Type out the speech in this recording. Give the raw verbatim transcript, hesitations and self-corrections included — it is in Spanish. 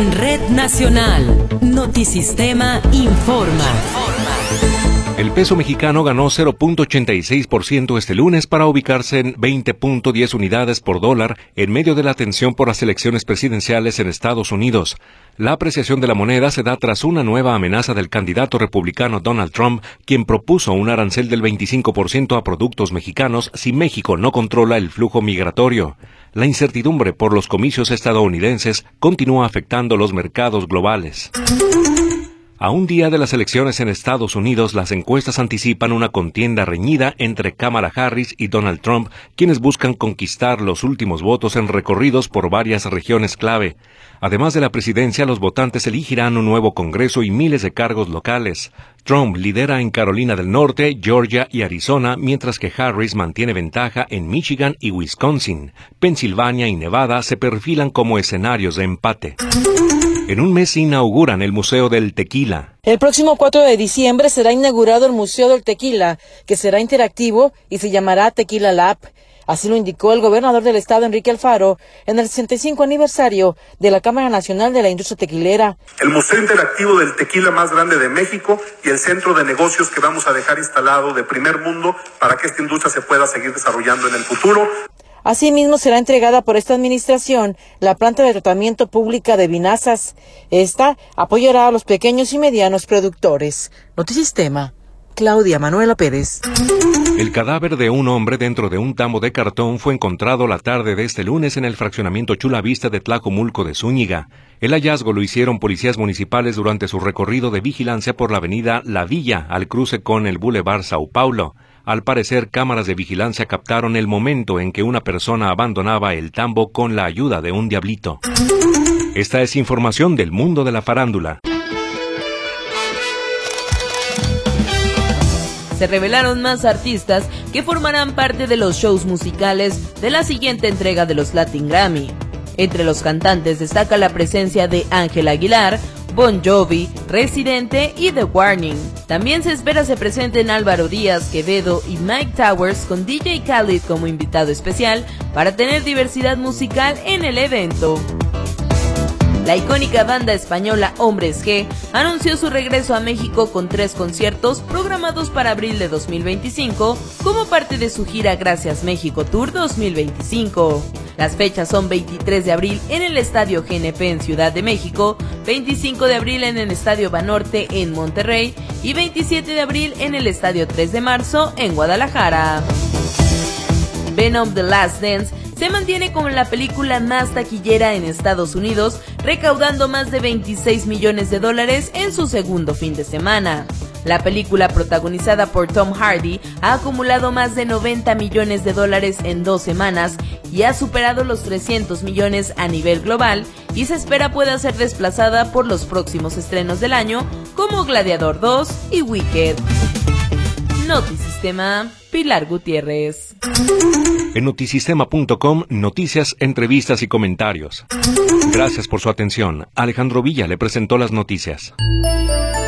En Red Nacional, Notisistema informa. El peso mexicano ganó cero punto ochenta y seis por ciento este lunes para ubicarse en veinte punto diez unidades por dólar en medio de la tensión por las elecciones presidenciales en Estados Unidos. La apreciación de la moneda se da tras una nueva amenaza del candidato republicano Donald Trump, quien propuso un arancel del veinticinco por ciento a productos mexicanos si México no controla el flujo migratorio. La incertidumbre por los comicios estadounidenses continúa afectando los mercados globales. A un día de las elecciones en Estados Unidos, las encuestas anticipan una contienda reñida entre Kamala Harris y Donald Trump, quienes buscan conquistar los últimos votos en recorridos por varias regiones clave. Además de la presidencia, los votantes elegirán un nuevo Congreso y miles de cargos locales. Trump lidera en Carolina del Norte, Georgia y Arizona, mientras que Harris mantiene ventaja en Michigan y Wisconsin. Pensilvania y Nevada se perfilan como escenarios de empate. En un mes inauguran el Museo del Tequila. El próximo cuatro de diciembre será inaugurado el Museo del Tequila, que será interactivo y se llamará Tequila Lab. Así lo indicó el gobernador del estado, Enrique Alfaro, en el sesenta y cinco aniversario de la Cámara Nacional de la Industria Tequilera. El Museo Interactivo del Tequila más grande de México y el centro de negocios que vamos a dejar instalado de primer mundo para que esta industria se pueda seguir desarrollando en el futuro. Asimismo, será entregada por esta administración la planta de tratamiento pública de vinazas. Esta apoyará a los pequeños y medianos productores. Notisistema, Claudia Manuela Pérez. El cadáver de un hombre dentro de un tambo de cartón fue encontrado la tarde de este lunes en el fraccionamiento Chula Vista de Tlajomulco de Zúñiga. El hallazgo lo hicieron policías municipales durante su recorrido de vigilancia por la avenida La Villa, al cruce con el Boulevard Sao Paulo. Al parecer, cámaras de vigilancia captaron el momento en que una persona abandonaba el tambo con la ayuda de un diablito. Esta es información del mundo de la farándula. Se revelaron más artistas que formarán parte de los shows musicales de la siguiente entrega de los Latin Grammy. Entre los cantantes destaca la presencia de Ángel Aguilar, Bon Jovi, Residente y The Warning. También se espera se presenten Álvaro Díaz, Quevedo y Mike Towers con D J Khaled como invitado especial para tener diversidad musical en el evento. La icónica banda española Hombres G anunció su regreso a México con tres conciertos programados para abril de dos mil veinticinco como parte de su gira Gracias México Tour dos mil veinticinco. Las fechas son veintitrés de abril en el Estadio G N P en Ciudad de México, veinticinco de abril en el Estadio Banorte en Monterrey y veintisiete de abril en el Estadio tres de marzo en Guadalajara. Venom: The Last Dance se mantiene como la película más taquillera en Estados Unidos, recaudando más de veintiséis millones de dólares en su segundo fin de semana. La película, protagonizada por Tom Hardy, ha acumulado más de noventa millones de dólares en dos semanas y ha superado los trescientos millones a nivel global, y se espera pueda ser desplazada por los próximos estrenos del año como Gladiador dos y Wicked. Notisistema, Pilar Gutiérrez. En notisistema punto com, noticias, entrevistas y comentarios. Gracias por su atención. Alejandro Villa le presentó las noticias.